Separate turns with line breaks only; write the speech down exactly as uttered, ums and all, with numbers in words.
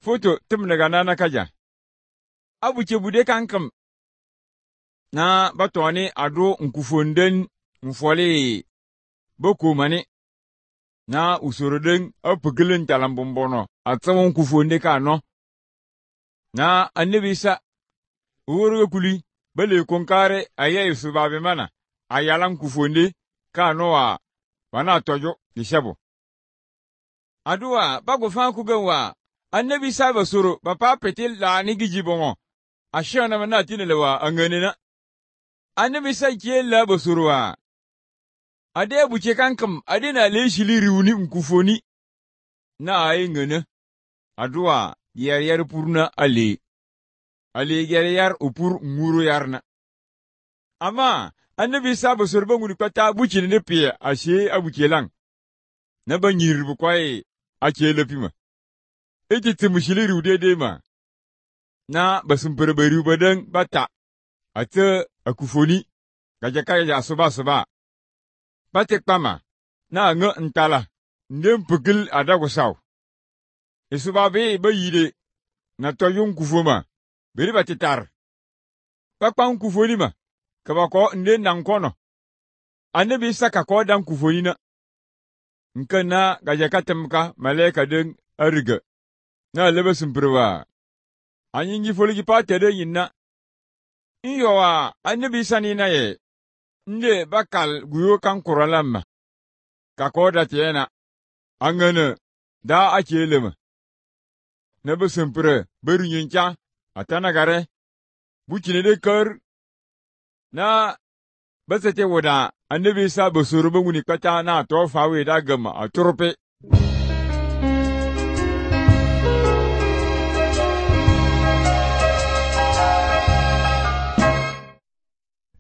foto tim daga nana kaja. Abu ce bude kankam na batoni ado nkufonden mfole boko mani na usoroden apugilin talambombono atsawon kufonde kano na annabi sa uwurga kuli bale konkare ayayi subabe mana ayalan kufonde kano wa wana tojo dishabo aduwa bago fa kugawa annabi sa basoro bapa petil la ni gijibongo ashana mana tinelewa anganena annabi sa kiela basorwa ade buce kankam ade na le shili riuni nkufoni na ayi ngene aduwa yar yar purna ale ale yar yar upur nguru yarna amma annabi sa basorba nguni kwata buci ne pe ashe abuke lang na banyir bu kwaye ake lafima ite timushili riude de ma na basum berberi badan bata ate akufoni gajaka ya soba soba bate kpama na nga ntala ndem pugil adago saw isuba be bayide na toyun kufoma beri batitar pakpan kufoni ma kabako nde nankono annabi saka ko dan kufoni na nkana gajaka temka malaika den ariga na lebe simprwa anyingi foligi patere yinna inyowa annabi sani na ye nde bakal guyo kan kuralamma kakoda tiyena angana da ake lema na bisimpire beru yincha atana gare bukine de kar na basate wada annabi sa basuru banguni kata na to fawe da gama a turpe